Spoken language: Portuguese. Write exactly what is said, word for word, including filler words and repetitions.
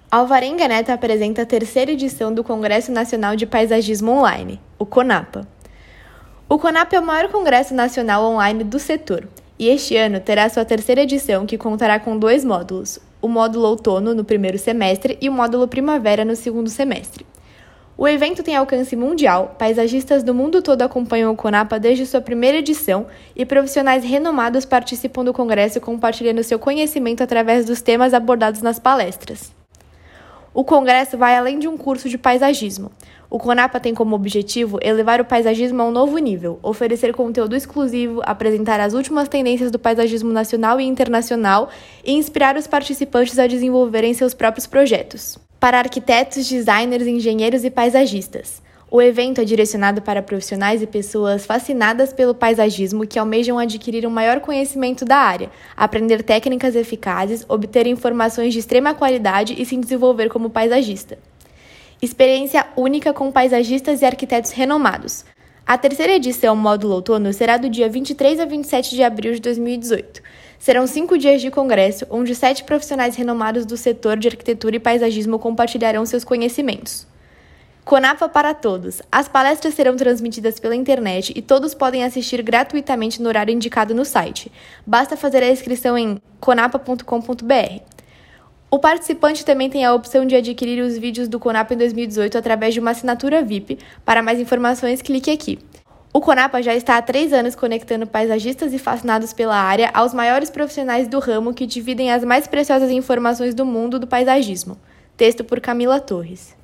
Alvarenga Neto apresenta a terceira edição do Congresso Nacional de Paisagismo Online, o CONAPA. O CONAPA é o maior congresso nacional online do setor, e este ano terá sua terceira edição, que contará com dois módulos, o módulo outono no primeiro semestre e o módulo primavera no segundo semestre. O evento tem alcance mundial, paisagistas do mundo todo acompanham o CONAPA desde sua primeira edição e profissionais renomados participam do congresso compartilhando seu conhecimento através dos temas abordados nas palestras. O congresso vai além de um curso de paisagismo. O CONAPA tem como objetivo elevar o paisagismo a um novo nível, oferecer conteúdo exclusivo, apresentar as últimas tendências do paisagismo nacional e internacional e inspirar os participantes a desenvolverem seus próprios projetos. Para arquitetos, designers, engenheiros e paisagistas. O evento é direcionado para profissionais e pessoas fascinadas pelo paisagismo que almejam adquirir um maior conhecimento da área, aprender técnicas eficazes, obter informações de extrema qualidade e se desenvolver como paisagista. Experiência única com paisagistas e arquitetos renomados. A terceira edição, módulo outono, será do dia vinte e três a vinte e sete de abril de dois mil e dezoito. Serão cinco dias de congresso, onde sete profissionais renomados do setor de arquitetura e paisagismo compartilharão seus conhecimentos. CONAPA para todos. As palestras serão transmitidas pela internet e todos podem assistir gratuitamente no horário indicado no site. Basta fazer a inscrição em conapa ponto com ponto br. O participante também tem a opção de adquirir os vídeos do CONAPA em dois mil e dezoito através de uma assinatura V I P. Para mais informações, clique aqui. O CONAPA já está há três anos conectando paisagistas e fascinados pela área aos maiores profissionais do ramo que dividem as mais preciosas informações do mundo do paisagismo. Texto por Camila Torres.